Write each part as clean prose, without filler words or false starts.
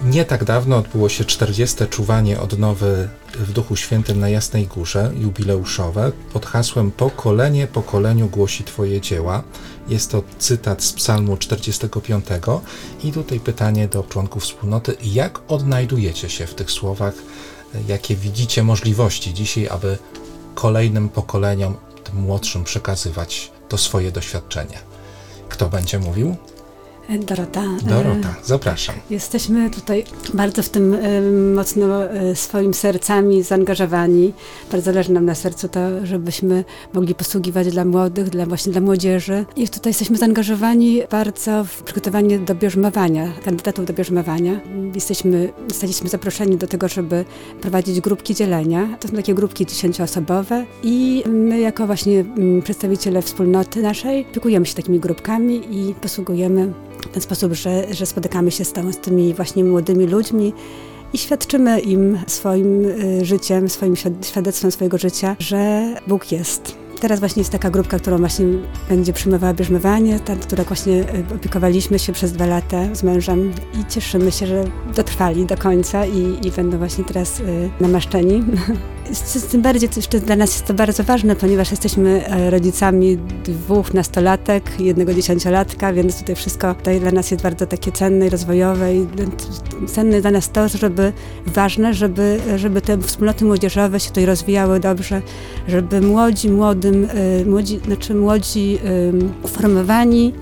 Nie tak dawno odbyło się 40. czuwanie odnowy w Duchu Świętym na Jasnej Górze, jubileuszowe, pod hasłem „Pokolenie pokoleniu głosi Twoje dzieła”. Jest to cytat z Psalmu 45. I tutaj pytanie do członków wspólnoty: jak odnajdujecie się w tych słowach? Jakie widzicie możliwości dzisiaj, aby kolejnym pokoleniom, tym młodszym, przekazywać to swoje doświadczenie? Kto będzie mówił? Dorota, zapraszam. Jesteśmy tutaj bardzo w tym mocno swoim sercami zaangażowani. Bardzo leży nam na sercu to, żebyśmy mogli posługiwać dla młodych, właśnie dla młodzieży. I tutaj jesteśmy zaangażowani bardzo w przygotowanie do bierzmowania, kandydatów do bierzmowania. Zostaliśmy zaproszeni do tego, żeby prowadzić grupki dzielenia. To są takie grupki 10-osobowe i my jako właśnie przedstawiciele wspólnoty naszej opiekujemy się takimi grupkami i posługujemy w ten sposób, że spotykamy się z tymi właśnie młodymi ludźmi i świadczymy im swoim życiem, swoim świadectwem swojego życia, że Bóg jest. Teraz właśnie jest taka grupka, którą właśnie będzie przyjmowała bierzmowanie, która właśnie opiekowaliśmy się przez 2 lata z mężem i cieszymy się, że dotrwali do końca i będą właśnie teraz namaszczeni. Tym bardziej jeszcze dla nas jest to bardzo ważne, ponieważ jesteśmy rodzicami 2 nastolatek, 1 10-latka, więc tutaj wszystko tutaj dla nas jest bardzo takie cenne i rozwojowe i cenne dla nas to, żeby te wspólnoty młodzieżowe się tutaj rozwijały dobrze, żeby młodzi uformowani,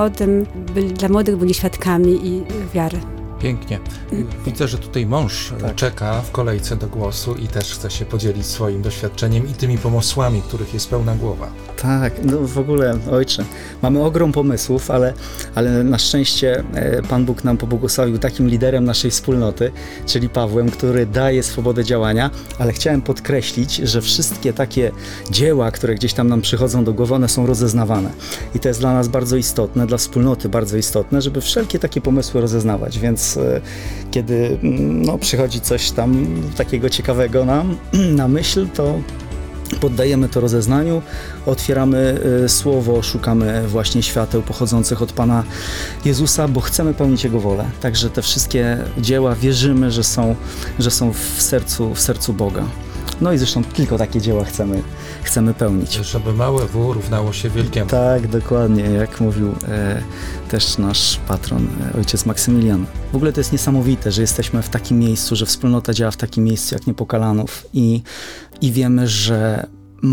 dla młodych byli świadkami i wiary. Pięknie. Widzę, że tutaj mąż czeka w kolejce do głosu i też chce się podzielić swoim doświadczeniem i tymi pomysłami, których jest pełna głowa. Tak, no w ogóle, ojcze, mamy ogrom pomysłów, ale na szczęście Pan Bóg nam pobłogosławił takim liderem naszej wspólnoty, czyli Pawłem, który daje swobodę działania, ale chciałem podkreślić, że wszystkie takie dzieła, które gdzieś tam nam przychodzą do głowy, one są rozeznawane. I to jest dla nas bardzo istotne, dla wspólnoty bardzo istotne, żeby wszelkie takie pomysły rozeznawać, więc kiedy przychodzi coś tam takiego ciekawego nam na myśl, to poddajemy to rozeznaniu, otwieramy słowo, szukamy właśnie świateł pochodzących od Pana Jezusa, bo chcemy pełnić Jego wolę. Także te wszystkie dzieła wierzymy, że są w sercu Boga. No i zresztą tylko takie dzieła chcemy pełnić. Żeby małe W równało się wielkiemu. Tak, dokładnie, jak mówił też nasz patron, ojciec Maksymilian. W ogóle to jest niesamowite, że jesteśmy w takim miejscu, że wspólnota działa w takim miejscu jak Niepokalanów i wiemy, że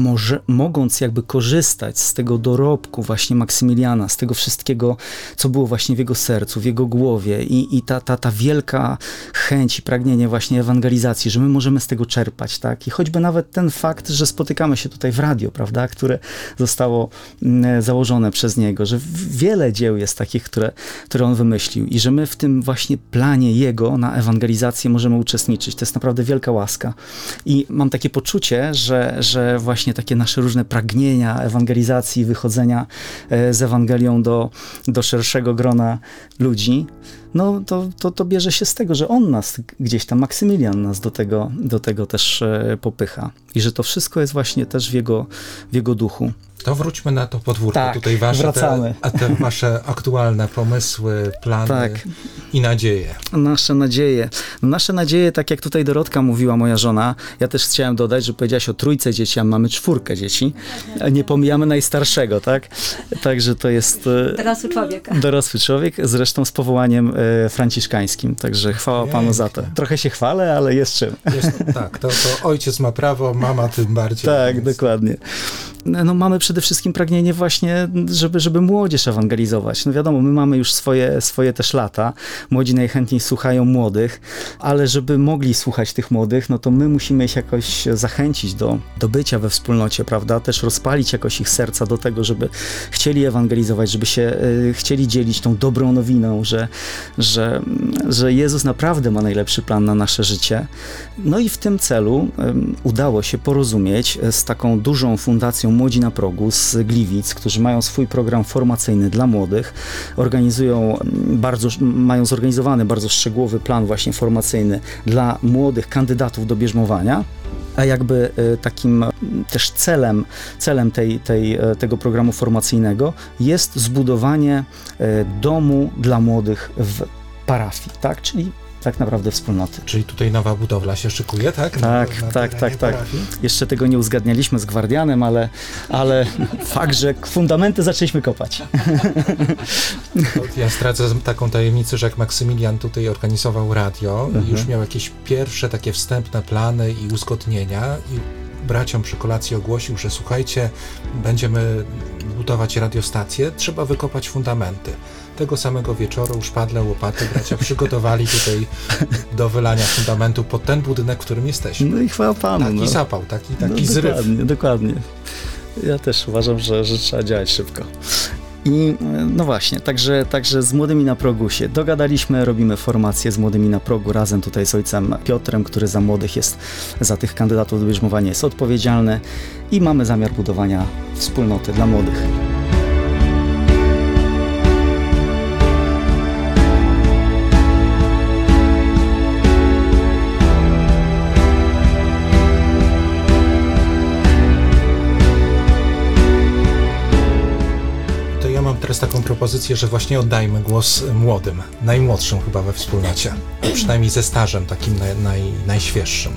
mogąc jakby korzystać z tego dorobku właśnie Maksymiliana, z tego wszystkiego, co było właśnie w jego sercu, w jego głowie i ta wielka chęć i pragnienie właśnie ewangelizacji, że my możemy z tego czerpać, tak? I choćby nawet ten fakt, że spotykamy się tutaj w radio, prawda, które zostało założone przez niego, że wiele dzieł jest takich, które on wymyślił i że my w tym właśnie planie jego na ewangelizację możemy uczestniczyć. To jest naprawdę wielka łaska. I mam takie poczucie, że właśnie takie nasze różne pragnienia ewangelizacji, wychodzenia z Ewangelią do szerszego grona ludzi, no to bierze się z tego, że on nas gdzieś tam, Maksymilian nas do tego też popycha. I że to wszystko jest właśnie też w jego duchu. To wróćmy na to podwórko. Tak, tutaj wracamy. Te wasze aktualne pomysły, plany i nadzieje. Nasze nadzieje, tak jak tutaj Dorotka mówiła, moja żona, ja też chciałem dodać, że powiedziałaś o 3 dzieci, a mamy 4 dzieci. Nie pomijamy najstarszego, tak? Także to jest dorosły człowiek, zresztą z powołaniem franciszkańskim. Także chwała Panu za to. Trochę się chwalę, ale jest czym. Tak, to ojciec ma prawo, mama tym bardziej. Tak, dokładnie. No mamy przede wszystkim pragnienie właśnie, żeby młodzież ewangelizować. No wiadomo, my mamy już swoje też lata. Młodzi najchętniej słuchają młodych, ale żeby mogli słuchać tych młodych, no to my musimy ich jakoś zachęcić do bycia we wspólnocie, prawda? Też rozpalić jakoś ich serca do tego, żeby chcieli ewangelizować, żeby się chcieli dzielić tą dobrą nowiną, że Jezus naprawdę ma najlepszy plan na nasze życie. No i w tym celu udało się porozumieć z taką dużą fundacją Młodzi na Progu z Gliwic, którzy mają swój program formacyjny dla młodych, mają zorganizowany bardzo szczegółowy plan właśnie formacyjny dla młodych kandydatów do bierzmowania. A jakby takim też celem tego programu formacyjnego jest zbudowanie domu dla młodych w parafii, tak? Czyli tak naprawdę wspólnoty. Czyli tutaj nowa budowla się szykuje, tak? Tak. Jeszcze tego nie uzgadnialiśmy z Gwardianem, ale fakt, że fundamenty zaczęliśmy kopać. Ja zdradzę taką tajemnicę, że jak Maksymilian tutaj organizował radio, już miał jakieś pierwsze takie wstępne plany i uzgodnienia i braciom przy kolacji ogłosił, że słuchajcie, będziemy budować radiostację, trzeba wykopać fundamenty. Tego samego wieczoru szpadle, łopaty bracia przygotowali tutaj do wylania fundamentu pod ten budynek, w którym jesteśmy. No i chwała Panu. Taki zapał, taki zryw. Dokładnie. Ja też uważam, że trzeba działać szybko. I no właśnie, także z Młodymi na Progu się dogadaliśmy, robimy formację z Młodymi na Progu razem tutaj z ojcem Piotrem, który za młodych jest, za tych kandydatów do bierzmowania jest odpowiedzialny i mamy zamiar budowania wspólnoty dla młodych. Teraz taką propozycję, że właśnie oddajmy głos młodym, najmłodszym chyba we wspólnocie, przynajmniej ze stażem takim najświeższym.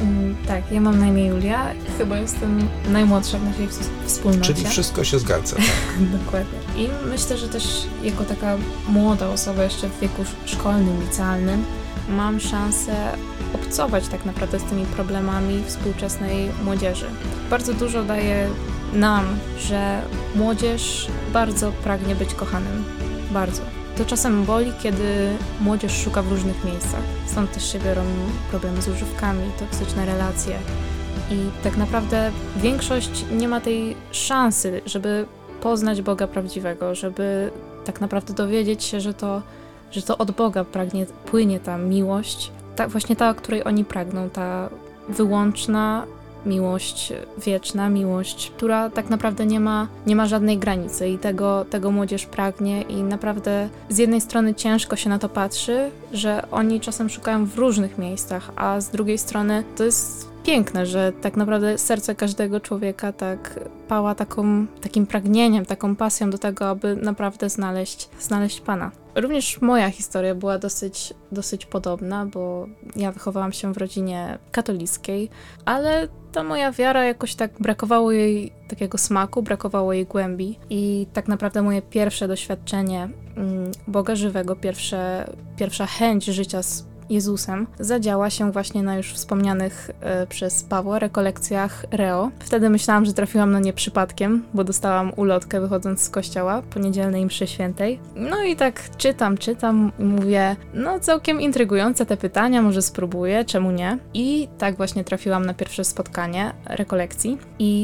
Tak, ja mam na imię Julia, chyba jestem najmłodsza w naszej wspólnocie. Czyli wszystko się zgadza. Tak? Dokładnie. I myślę, że też jako taka młoda osoba jeszcze w wieku szkolnym, licealnym, mam szansę obcować tak naprawdę z tymi problemami współczesnej młodzieży. Bardzo dużo daje nam, że młodzież bardzo pragnie być kochanym. Bardzo. To czasem boli, kiedy młodzież szuka w różnych miejscach. Stąd też się biorą problemy z używkami, toksyczne relacje. I tak naprawdę większość nie ma tej szansy, żeby poznać Boga prawdziwego, żeby tak naprawdę dowiedzieć się, że to od Boga płynie ta miłość, właśnie ta, o której oni pragną, ta wyłączna miłość wieczna, miłość, która tak naprawdę nie ma żadnej granicy i tego młodzież pragnie i naprawdę z jednej strony ciężko się na to patrzy, że oni czasem szukają w różnych miejscach, a z drugiej strony to jest piękne, że tak naprawdę serce każdego człowieka tak pała takim pragnieniem, taką pasją do tego, aby naprawdę znaleźć Pana. Również moja historia była dosyć podobna, bo ja wychowałam się w rodzinie katolickiej, ale ta moja wiara jakoś tak brakowało jej takiego smaku, brakowało jej głębi i tak naprawdę moje pierwsze doświadczenie Boga żywego, pierwsza chęć życia z Jezusem zadziała się właśnie na już wspomnianych przez Pawła rekolekcjach Reo. Wtedy myślałam, że trafiłam na nie przypadkiem, bo dostałam ulotkę wychodząc z kościoła po niedzielnej mszy świętej. No i tak czytam i mówię, no całkiem intrygujące te pytania, może spróbuję, czemu nie? I tak właśnie trafiłam na pierwsze spotkanie rekolekcji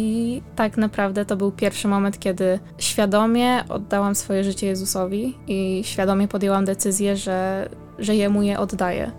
i tak naprawdę to był pierwszy moment, kiedy świadomie oddałam swoje życie Jezusowi i świadomie podjęłam decyzję, że Jemu je oddaję,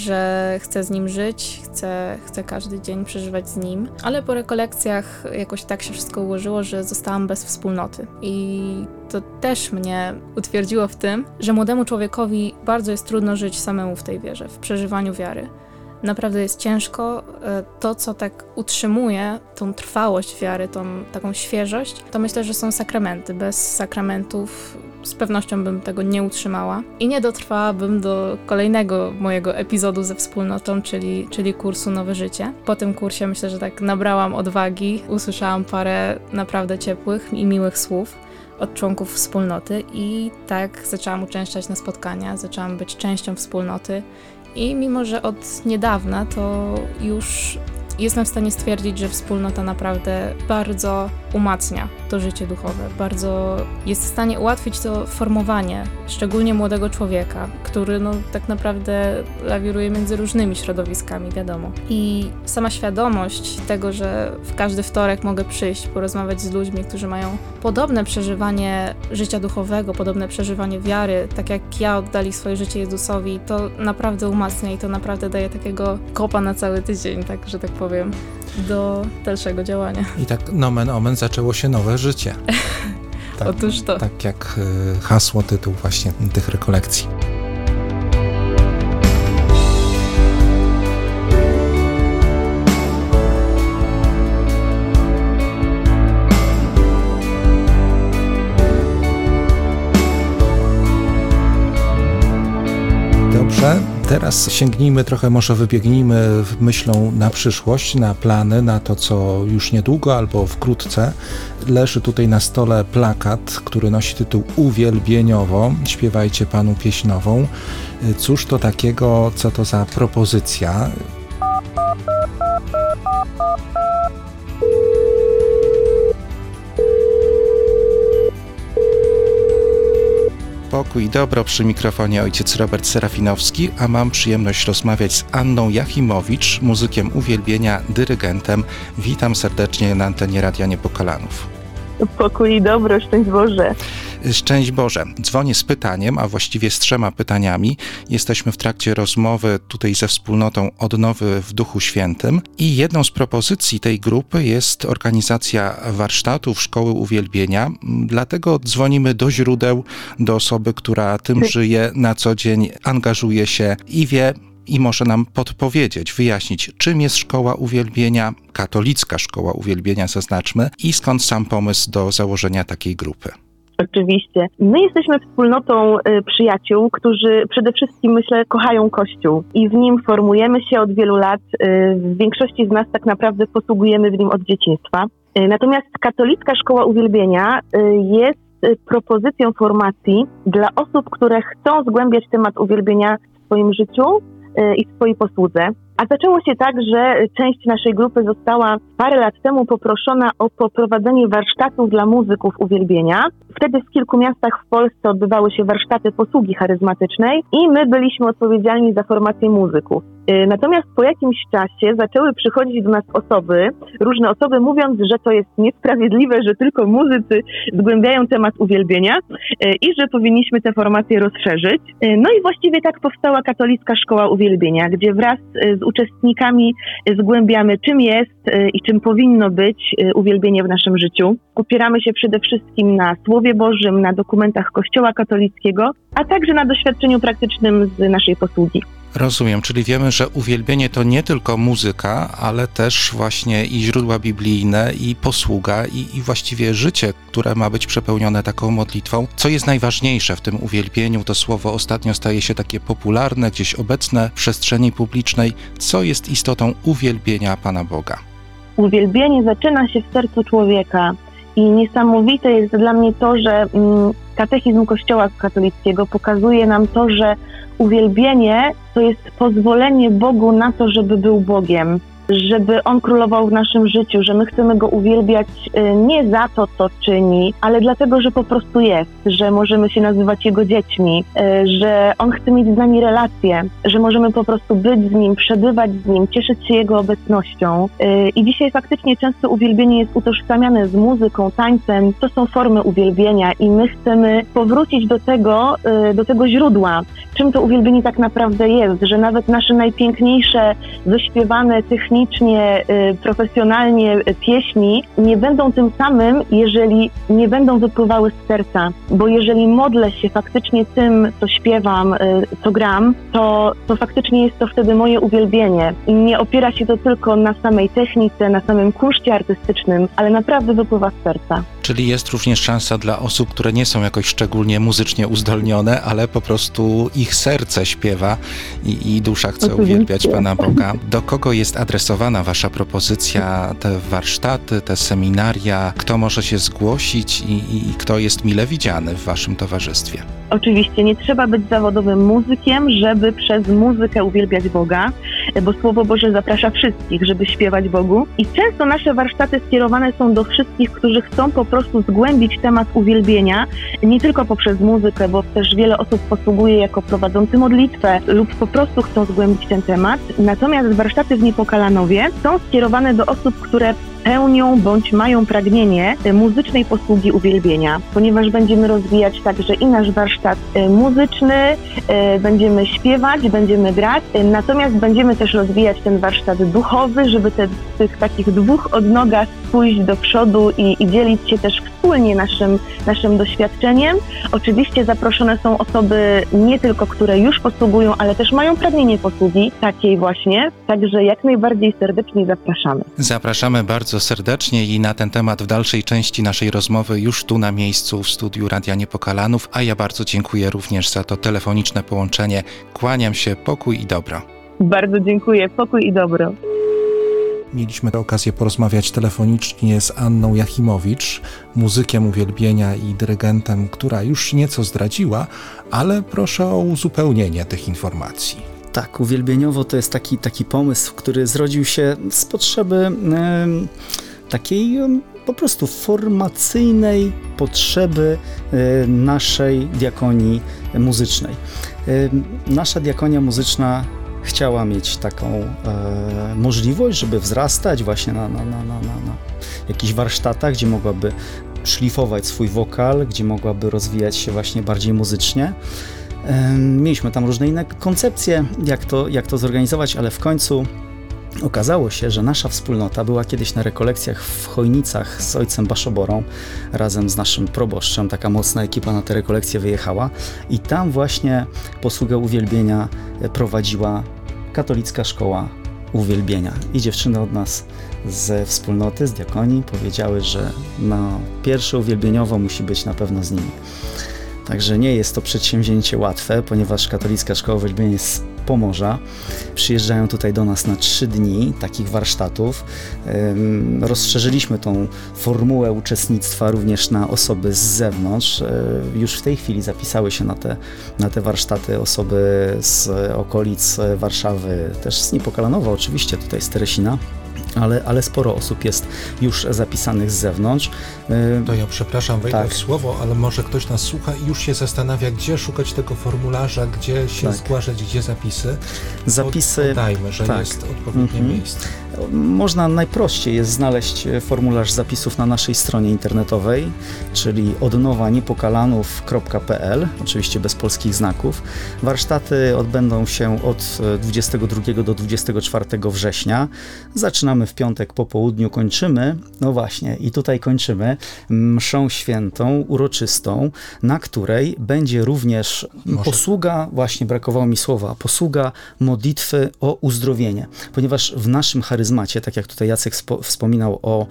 że chcę z Nim żyć, chcę każdy dzień przeżywać z Nim, ale po rekolekcjach jakoś tak się wszystko ułożyło, że zostałam bez wspólnoty i to też mnie utwierdziło w tym, że młodemu człowiekowi bardzo jest trudno żyć samemu w tej wierze, w przeżywaniu wiary. Naprawdę jest ciężko. To, co tak utrzymuje tą trwałość wiary, tą taką świeżość, to myślę, że są sakramenty. Bez sakramentów z pewnością bym tego nie utrzymała i nie dotrwałabym do kolejnego mojego epizodu ze wspólnotą, czyli kursu Nowe Życie. Po tym kursie myślę, że tak nabrałam odwagi, usłyszałam parę naprawdę ciepłych i miłych słów od członków wspólnoty i tak zaczęłam uczęszczać na spotkania, zaczęłam być częścią wspólnoty i mimo, że od niedawna to już jestem w stanie stwierdzić, że wspólnota naprawdę bardzo umacnia to życie duchowe, bardzo jest w stanie ułatwić to formowanie, szczególnie młodego człowieka, który tak naprawdę lawiruje między różnymi środowiskami, wiadomo. I sama świadomość tego, że w każdy wtorek mogę przyjść, porozmawiać z ludźmi, którzy mają podobne przeżywanie życia duchowego, podobne przeżywanie wiary, tak jak ja oddali swoje życie Jezusowi, to naprawdę umacnia i to naprawdę daje takiego kopa na cały tydzień, tak, że tak powiem, do dalszego działania. I tak nomen omen zaczęło się nowe życie. Tak, otóż to. Tak jak hasło, tytuł właśnie tych rekolekcji. Dobrze. Teraz sięgnijmy trochę, może wybiegnijmy myślą na przyszłość, na plany, na to, co już niedługo albo wkrótce. Leży tutaj na stole plakat, który nosi tytuł Uwielbieniowo. Śpiewajcie Panu pieśń nową. Cóż to takiego, co to za propozycja? Pokój i dobro, przy mikrofonie ojciec Robert Serafinowski, a mam przyjemność rozmawiać z Anną Jachimowicz, muzykiem uwielbienia, dyrygentem. Witam serdecznie na antenie Radia Niepokalanów. Pokój i dobro, szczęść Boże. Szczęść Boże. Dzwonię z pytaniem, a właściwie z 3 pytaniami. Jesteśmy w trakcie rozmowy tutaj ze wspólnotą Odnowy w Duchu Świętym i jedną z propozycji tej grupy jest organizacja warsztatów Szkoły Uwielbienia. Dlatego dzwonimy do źródeł, do osoby, która tym żyje na co dzień, angażuje się i wie, i może nam podpowiedzieć, wyjaśnić, czym jest Szkoła Uwielbienia, katolicka Szkoła Uwielbienia, zaznaczmy, i skąd sam pomysł do założenia takiej grupy. Oczywiście. My jesteśmy wspólnotą przyjaciół, którzy przede wszystkim, myślę, kochają Kościół i w nim formujemy się od wielu lat. W większości z nas tak naprawdę posługujemy w nim od dzieciństwa. Natomiast katolicka Szkoła Uwielbienia jest propozycją formacji dla osób, które chcą zgłębiać temat uwielbienia w swoim życiu i w swojej posłudze. A zaczęło się tak, że część naszej grupy została parę lat temu poproszona o poprowadzenie warsztatów dla muzyków uwielbienia. Wtedy w kilku miastach w Polsce odbywały się warsztaty posługi charyzmatycznej i my byliśmy odpowiedzialni za formację muzyków. Natomiast po jakimś czasie zaczęły przychodzić do nas różne osoby, mówiąc, że to jest niesprawiedliwe, że tylko muzycy zgłębiają temat uwielbienia i że powinniśmy tę formację rozszerzyć. No i właściwie tak powstała Katolicka Szkoła Uwielbienia, gdzie wraz z uczestnikami zgłębiamy, czym jest i czym powinno być uwielbienie w naszym życiu. Opieramy się przede wszystkim na Słowie Bożym, na dokumentach Kościoła katolickiego, a także na doświadczeniu praktycznym z naszej posługi. Rozumiem, czyli wiemy, że uwielbienie to nie tylko muzyka, ale też właśnie i źródła biblijne, i posługa, i właściwie życie, które ma być przepełnione taką modlitwą. Co jest najważniejsze w tym uwielbieniu? To słowo ostatnio staje się takie popularne, gdzieś obecne w przestrzeni publicznej. Co jest istotą uwielbienia Pana Boga? Uwielbienie zaczyna się w sercu człowieka i niesamowite jest dla mnie to, że katechizm Kościoła katolickiego pokazuje nam to, że uwielbienie to jest pozwolenie Bogu na to, żeby był Bogiem, żeby On królował w naszym życiu, że my chcemy Go uwielbiać nie za to, co czyni, ale dlatego, że po prostu jest, że możemy się nazywać Jego dziećmi, że On chce mieć z nami relacje, że możemy po prostu być z Nim, przebywać z Nim, cieszyć się Jego obecnością. I dzisiaj faktycznie często uwielbienie jest utożsamiane z muzyką, tańcem. To są formy uwielbienia i my chcemy powrócić do tego źródła. Czym to uwielbienie tak naprawdę jest, że nawet nasze najpiękniejsze, wyśpiewane technicznie, profesjonalnie pieśni nie będą tym samym, jeżeli nie będą wypływały z serca. Bo jeżeli modlę się faktycznie tym, co śpiewam, co gram, to faktycznie jest to wtedy moje uwielbienie. I nie opiera się to tylko na samej technice, na samym kunszcie artystycznym, ale naprawdę wypływa z serca. Czyli jest również szansa dla osób, które nie są jakoś szczególnie muzycznie uzdolnione, ale po prostu ich serce śpiewa i dusza chce uwielbiać Pana Boga. Do kogo jest adresowana Wasza propozycja, te warsztaty, te seminaria? Kto może się zgłosić i kto jest mile widziany w Waszym towarzystwie? Oczywiście nie trzeba być zawodowym muzykiem, żeby przez muzykę uwielbiać Boga, bo Słowo Boże zaprasza wszystkich, żeby śpiewać Bogu. I często nasze warsztaty skierowane są do wszystkich, którzy chcą po prostu zgłębić temat uwielbienia, nie tylko poprzez muzykę, bo też wiele osób posługuje jako prowadzący modlitwę lub po prostu chcą zgłębić ten temat. Natomiast warsztaty w Niepokalanowie są skierowane do osób, które pełnią bądź mają pragnienie muzycznej posługi uwielbienia, ponieważ będziemy rozwijać także i nasz warsztat muzyczny, będziemy śpiewać, będziemy grać, natomiast będziemy też rozwijać ten warsztat duchowy, żeby w tych takich dwóch odnogach pójść do przodu i dzielić się też wspólnie naszym doświadczeniem. Oczywiście zaproszone są osoby nie tylko, które już posługują, ale też mają pragnienie posługi takiej właśnie, także jak najbardziej serdecznie zapraszamy. Zapraszamy bardzo serdecznie i na ten temat w dalszej części naszej rozmowy już tu na miejscu w studiu Radia Niepokalanów, a ja bardzo dziękuję również za to telefoniczne połączenie. Kłaniam się, pokój i dobro. Bardzo dziękuję, pokój i dobro. Mieliśmy okazję porozmawiać telefonicznie z Anną Jachimowicz, muzykiem uwielbienia i dyrygentem, która już nieco zdradziła, ale proszę o uzupełnienie tych informacji. Tak, uwielbieniowo to jest taki pomysł, który zrodził się z potrzeby takiej po prostu formacyjnej potrzeby naszej diakonii muzycznej. Nasza diakonia muzyczna chciała mieć taką możliwość, żeby wzrastać właśnie na jakichś warsztatach, gdzie mogłaby szlifować swój wokal, gdzie mogłaby rozwijać się właśnie bardziej muzycznie. Mieliśmy tam różne inne koncepcje, jak to zorganizować, ale w końcu okazało się, że nasza wspólnota była kiedyś na rekolekcjach w Chojnicach z ojcem Baszoborą, razem z naszym proboszczem. Taka mocna ekipa na te rekolekcje wyjechała i tam właśnie posługę uwielbienia prowadziła Katolicka Szkoła Uwielbienia. I dziewczyny od nas ze wspólnoty, z diakonii powiedziały, że pierwsze uwielbieniowo musi być na pewno z nimi. Także nie jest to przedsięwzięcie łatwe, ponieważ Katolicka Szkoła Uwielbienia jest z Pomorza. Przyjeżdżają tutaj do nas na 3 dni takich warsztatów. Rozszerzyliliśmy tą formułę uczestnictwa również na osoby z zewnątrz. Już w tej chwili zapisały się na te warsztaty osoby z okolic Warszawy, też z Niepokalanowa oczywiście, tutaj z Teresina. Ale sporo osób jest już zapisanych z zewnątrz. To ja przepraszam, wejdę tak. w słowo, ale może ktoś nas słucha i już się zastanawia, gdzie szukać tego formularza, gdzie się zgłaszać, gdzie zapisy. Podajmy, że jest odpowiednie miejsce. Można najprościej jest znaleźć formularz zapisów na naszej stronie internetowej, czyli odnowaniepokalanów.pl, oczywiście bez polskich znaków. Warsztaty odbędą się od 22 do 24 września. Zaczynamy w piątek po południu, kończymy, no właśnie, i tutaj kończymy mszą świętą, uroczystą, na której będzie również posługa, właśnie brakowało mi słowa, posługa modlitwy o uzdrowienie, ponieważ w naszym charyzmacie, tak jak tutaj Jacek wspominał o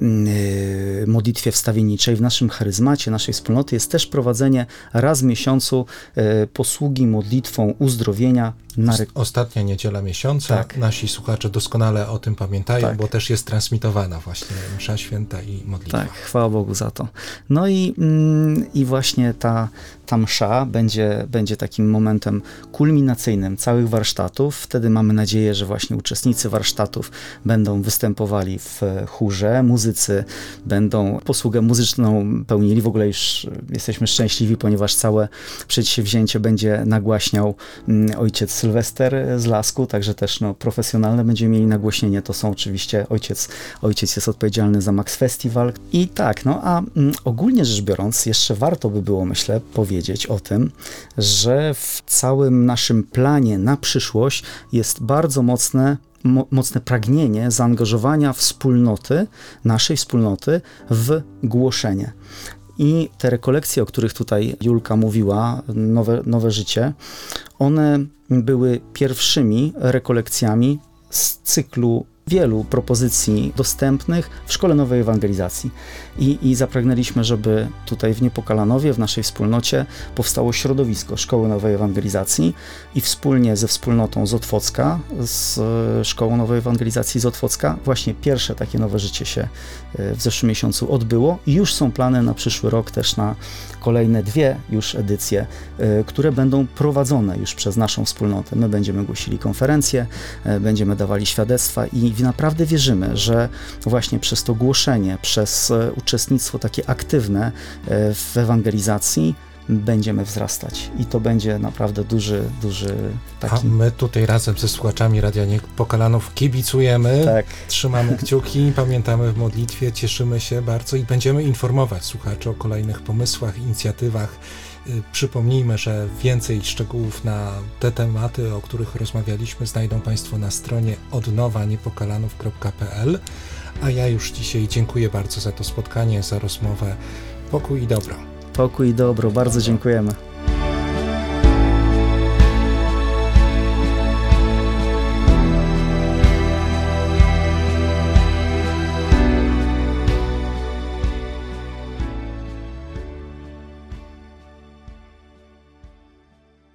modlitwie wstawienniczej, w naszym charyzmacie, naszej wspólnoty jest też prowadzenie raz w miesiącu posługi modlitwą uzdrowienia. Ostatnia niedziela miesiąca. Tak. Nasi słuchacze doskonale o tym pamiętają, bo też jest transmitowana właśnie msza święta i modlitwa. Tak, chwała Bogu za to. No i właśnie ta msza będzie takim momentem kulminacyjnym całych warsztatów. Wtedy mamy nadzieję, że właśnie uczestnicy warsztatów będą występowali w chórze, muzycy będą posługę muzyczną pełnili. W ogóle już jesteśmy szczęśliwi, ponieważ całe przedsięwzięcie będzie nagłaśniał ojciec Sylwester z Lasku, także też profesjonalne będziemy mieli nagłośnienie. To są oczywiście, ojciec jest odpowiedzialny za Max Festival. I tak, a ogólnie rzecz biorąc, jeszcze warto by było, myślę, powiedzieć o tym, że w całym naszym planie na przyszłość jest bardzo mocne pragnienie zaangażowania naszej wspólnoty w głoszenie. I te rekolekcje, o których tutaj Julka mówiła, Nowe Życie, one były pierwszymi rekolekcjami z cyklu wielu propozycji dostępnych w Szkole Nowej Ewangelizacji. I zapragnęliśmy, żeby tutaj w Niepokalanowie, w naszej wspólnocie powstało środowisko Szkoły Nowej Ewangelizacji i wspólnie ze wspólnotą z Otwocka, z Szkołą Nowej Ewangelizacji z Otwocka, właśnie pierwsze takie Nowe Życie się w zeszłym miesiącu odbyło i już są plany na przyszły rok też na kolejne 2 już edycje, które będą prowadzone już przez naszą wspólnotę. My będziemy głosili konferencje, będziemy dawali świadectwa i naprawdę wierzymy, że właśnie przez to głoszenie, przez uczestnictwo takie aktywne w ewangelizacji będziemy wzrastać i to będzie naprawdę duży taki... A my tutaj razem ze słuchaczami Radia Niepokalanów kibicujemy, Tak. trzymamy kciuki, pamiętamy w modlitwie, cieszymy się bardzo i będziemy informować słuchaczy o kolejnych pomysłach, inicjatywach. Przypomnijmy, że więcej szczegółów na te tematy, o których rozmawialiśmy, znajdą Państwo na stronie odnowaniepokalanów.pl. A ja już dzisiaj dziękuję bardzo za to spotkanie, za rozmowę. Pokój i dobro. Pokój i dobro, bardzo dziękujemy.